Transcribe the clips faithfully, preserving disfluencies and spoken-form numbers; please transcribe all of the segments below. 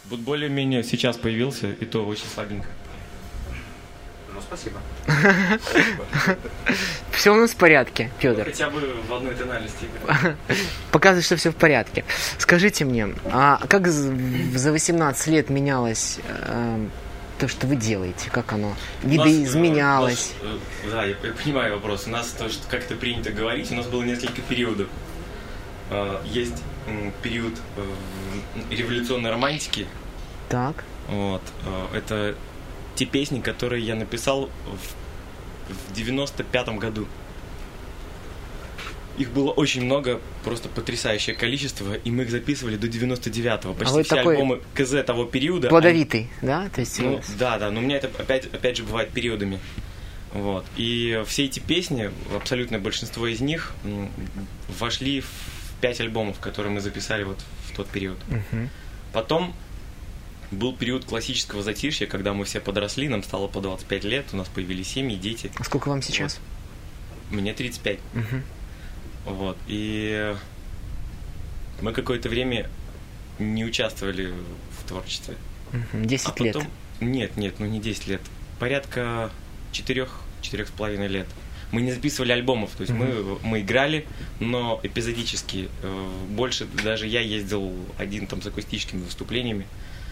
Вот более-менее сейчас появился, и то очень слабенько. Ну, спасибо. Все у нас в порядке, Федор. Хотя бы в одной тональности. Показывает, что все в порядке. Скажите мне, а как за восемнадцать лет менялось э, то, что вы делаете? Как оно видоизменялось? У нас, э, да, я понимаю вопрос. У нас то, что как-то принято говорить, у нас было несколько периодов. Э, есть э, период э, революционной романтики. Так. Вот. Э, это те песни, которые я написал в, в девяносто пятом году. Их было очень много, просто потрясающее количество, и мы их записывали до девяносто девятого. Почти а все такой альбомы КЗ того периода. плодовитый, они... да? То есть... Ну, да, да, но у меня это опять, опять же бывает периодами. Вот. И все эти песни, абсолютное большинство из них вошли в пять альбомов, которые мы записали вот в тот период. Uh-huh. Потом был период классического затишья, когда мы все подросли, нам стало по двадцать пять лет, у нас появились семьи, дети. А сколько вам сейчас? Вот. Мне тридцать пять. Uh-huh. Вот. И мы какое-то время не участвовали в творчестве. Uh-huh. десять а лет? Потом... Нет, нет, ну не десять лет. Порядка четырех, четырех с половиной лет. Мы не записывали альбомов, то есть uh-huh. мы, мы играли, но эпизодически. Больше даже я ездил один там с акустическими выступлениями.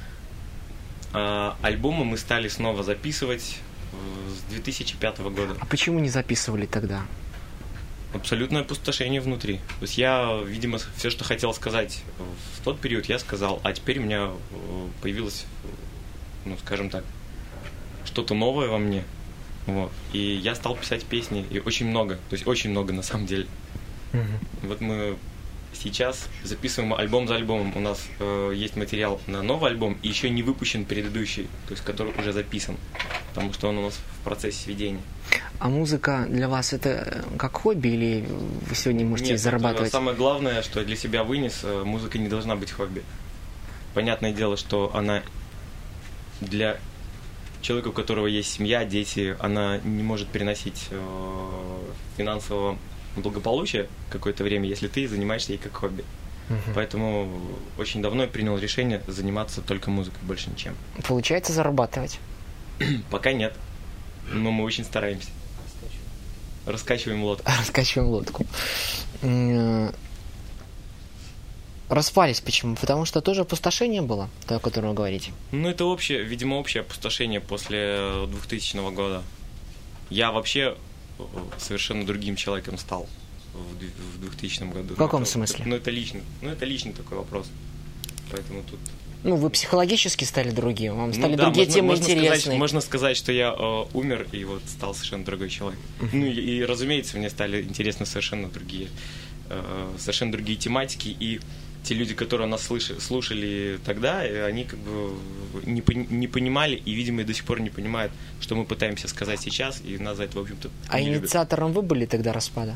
А альбомы мы стали снова записывать с две тысячи пятого года. А почему не записывали тогда? Абсолютное опустошение внутри. То есть я, видимо, все, что хотел сказать в тот период, я сказал, а теперь у меня появилось, ну, скажем так, что-то новое во мне. Вот. И я стал писать песни, и очень много, то есть очень много на самом деле. Uh-huh. Вот мы сейчас записываем альбом за альбомом. У нас э, есть материал на новый альбом, и еще не выпущен предыдущий, то есть который уже записан, потому что он у нас в процессе сведения. А музыка для вас это как хобби, или вы сегодня можете Нет, зарабатывать? Самое главное, что я для себя вынес, музыка не должна быть хобби. Понятное дело, что она для человека, у которого есть семья, дети, она не может переносить э, финансового благополучия какое-то время, если ты занимаешься ей как хобби. Uh-huh. Поэтому очень давно я принял решение заниматься только музыкой, больше ничем. Получается зарабатывать? Пока нет, но мы очень стараемся. Раскачиваем лодку. Раскачиваем лодку. Распались почему? Потому что тоже опустошение было, то, о котором вы говорите. Ну, это общее, видимо, общее опустошение после двухтысячного года. Я вообще совершенно другим человеком стал в двухтысячном году. В каком это, смысле? Ну, это личный, ну, это личный такой вопрос. Поэтому тут... Ну, вы психологически стали другим, вам стали ну, да, другие можно, темы можно интересны. Сказать, можно сказать, что я э, умер и вот стал совершенно другой человек. Uh-huh. Ну, и, и, разумеется, мне стали интересны совершенно другие, э, совершенно другие тематики, и те люди, которые нас слышали, слушали тогда, они как бы не, не понимали и, видимо, и до сих пор не понимают, что мы пытаемся сказать сейчас, и нас за это, в общем-то, А не инициатором любят. Вы были тогда распада?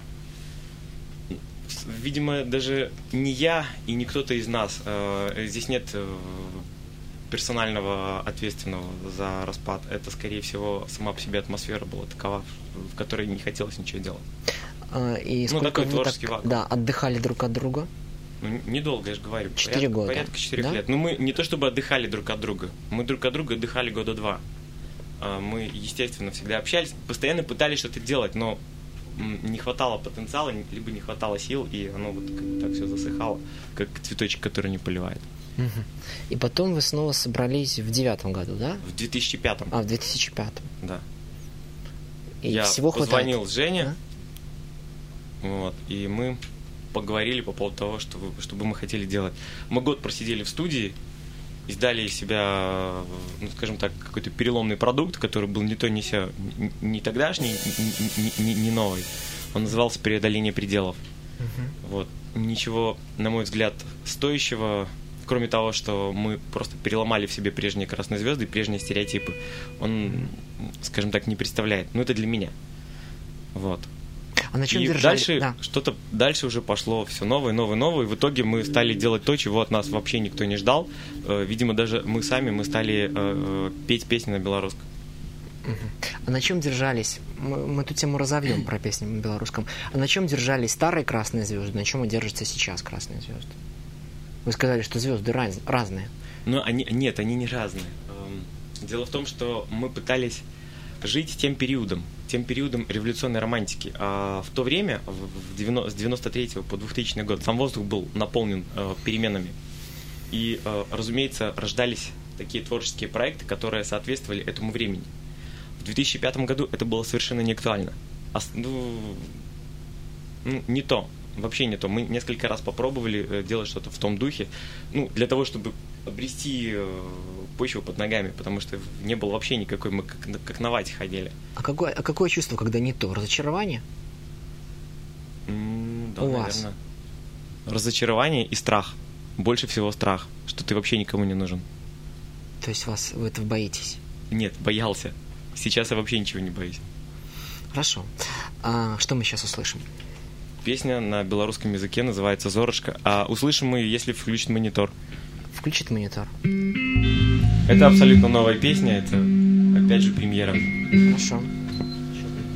Видимо, даже не я и не кто-то из нас. Здесь нет персонального ответственного за распад. Это, скорее всего, сама по себе атмосфера была такова, в которой не хотелось ничего делать. И ну, такой вы творческий так, вакуум. Да, отдыхали друг от друга? Ну, недолго, я же говорю. Четыре года. Порядка четырех да? лет. Но мы не то чтобы отдыхали друг от друга. Мы друг от друга отдыхали года два. Мы, естественно, всегда общались, постоянно пытались что-то делать, но не хватало потенциала, либо не хватало сил, и оно вот так все засыхало, как цветочек, который не поливает. Угу. И потом вы снова собрались в девятом году, да? В две тысячи пятом. А, в две тысячи пятом. Да. И я всего позвонил хватает. Жене, да? Вот, и мы поговорили по поводу того, что, вы, что бы мы хотели делать. Мы год просидели в студии, издали из себя, ну, скажем так, какой-то переломный продукт, который был не то, не сё, не тогдашний, не, не, не новый. Он назывался «Преодоление пределов». Uh-huh. Вот. Ничего, на мой взгляд, стоящего, кроме того, что мы просто переломали в себе прежние красные звезды, прежние стереотипы, он, скажем так, не представляет. Ну, это для меня. Вот. А на чем и держали? дальше да. что-то дальше уже пошло все новое, новое, новое. И в итоге мы стали делать то, чего от нас вообще никто не ждал. Видимо, даже мы сами мы стали э, петь песни на белорусском. Uh-huh. А на чем держались? Мы, мы эту тему разовьем про песни на белорусском. А на чем держались старые красные звезды? На чем держатся сейчас красные звезды? Вы сказали, что звезды раз, разные. Но они, нет, они не разные. Дело в том, что мы пытались жить тем периодом, тем периодом революционной романтики. А в то время, в девяносто, с девяносто третьего по двухтысячный год, сам воздух был наполнен э, переменами. И, э, разумеется, рождались такие творческие проекты, которые соответствовали этому времени. В две тысячи пятом году это было совершенно не актуально. А, ну, ну, не то. Вообще не то. Мы несколько раз попробовали э, делать что-то в том духе, ну, для того, чтобы обрести э, почву под ногами, потому что не было вообще никакой, мы как, как на вате ходили. А какое, а какое чувство, когда не то? Разочарование? Mm, да, У наверное. вас? Разочарование и страх. Больше всего страх, что ты вообще никому не нужен. То есть вас, вы этого боитесь? Нет, боялся. Сейчас я вообще ничего не боюсь. Хорошо. А что мы сейчас услышим? Песня на белорусском языке называется «Зорочка», а услышим мы, если включить монитор. Включит монитор. Это абсолютно новая песня, это опять же премьера. Хорошо.